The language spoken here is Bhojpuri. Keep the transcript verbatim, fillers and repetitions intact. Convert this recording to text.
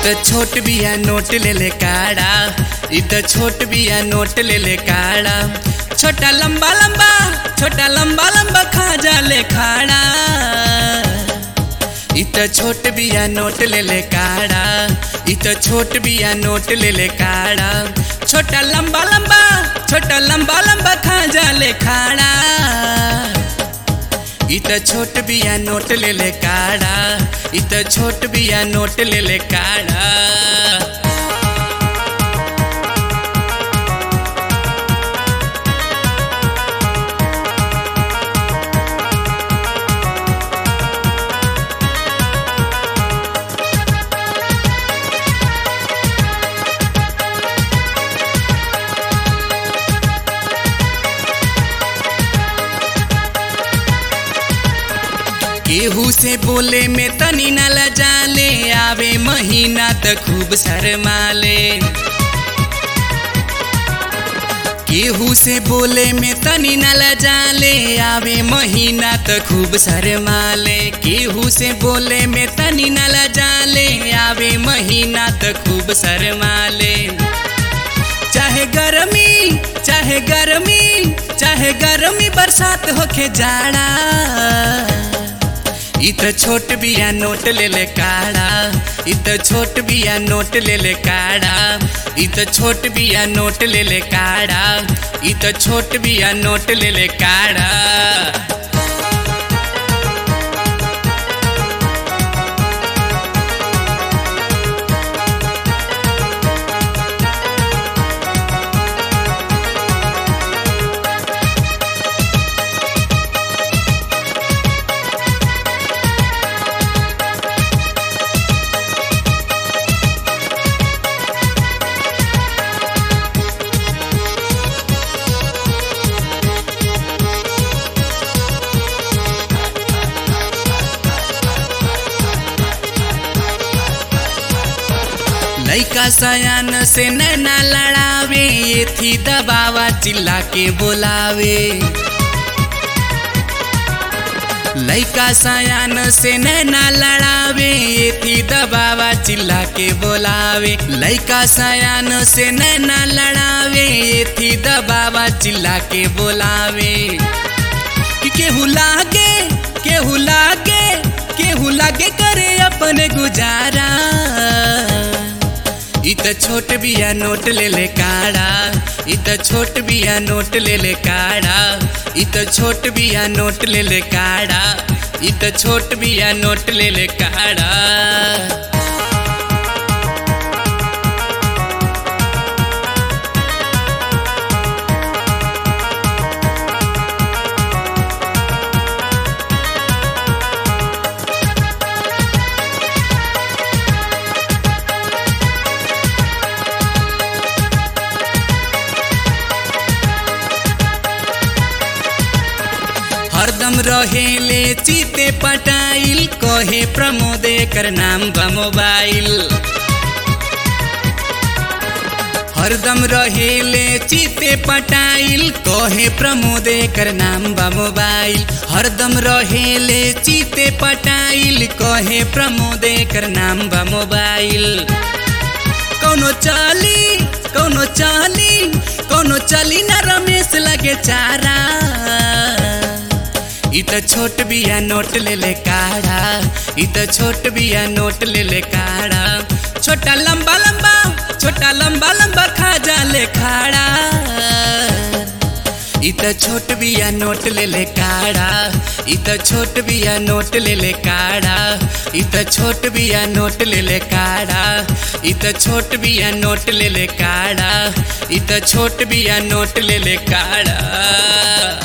त छोट बिया नोट ले ले काड़ा, इ त छोट बिया नोट ले ले काड़ा। छोटा लंबा लंबा छोटा लंबा लंबा खा जा ले खाड़ा। इ त छोट बिया नोट ले ले काड़ा, इ त छोट बिया नोट ले ले काड़ा। छोटा लंबा लंबा छोटा लंबा लंबा खा जा ले खाड़ा। इ त छोट बिया नोट ले ले काड़ा, इ त छोट बिया नोट ले ले काड़ा। केहू से बोले में तनी न लजाले, आवे महीना त खूब शर्माले। केहू से बोले में तनी न लजाले, आवे महीना त खूब शर्माले। केहू से बोले में तनी न लजाले, आवे महीना त खूब शर्माले। चाहे गर्मी चाहे गर्मी चाहे गर्मी बरसात होके जाड़ा, इ त छोट बिया नोट ले ले काड़ा, इ त छोट बिया नोट ले ले काड़ा। इ त छोट बिया नोट ले ले काड़ा, इ त छोट बिया नोट ले ले काड़ा। लइका सयान से नैना लड़ावे, ये थी दबावा चिल्ला के बोलावे। लइका सयान से नैना लड़ावे, ये थी दबावा चिल्ला के बोलावे। लइका सयान से नैना लड़ावे, ये थी दबावा चिल्ला के बोलावे। केहू लागे केहू लागे केहू लागे करे अपने गुजारा, इ त छोट बिया नोट ले ले काड़ा, इ त छोट बिया नोट ले ले काड़ा। इ त छोट बिया नोट ले ले काड़ा, इ त छोट बिया नोट ले ले काड़ा। हरदम रहेले चीते पटाइल, कहे प्रमोद कर नाम बा मोबाइल। हरदम रहेले चीते पटाइल, कहे प्रमोद कर नाम बा मोबाइल। हरदम रहेले चीते पटाइल, कहे प्रमोद कर नाम बा मोबाइल। कौनो चाली कौनो चाली कौनो चाली न रमेश लगे चारा, इ त छोट बिया नोट ले ले काड़ा, इ त छोट बिया नोट ले ले काड़ा। छोटा लंबा लंबा छोटा लंबा लंबा खा जा ले खाड़ा। इ त छोट बिया नोट ले ले काड़ा, इ त छोट बिया नोट ले ले काड़ा। इ त छोट बिया नोट ले ले काड़ा, इ त छोट बिया नोट ले ले काड़ा। इ त छोट बिया नोट ले ले काड़ा।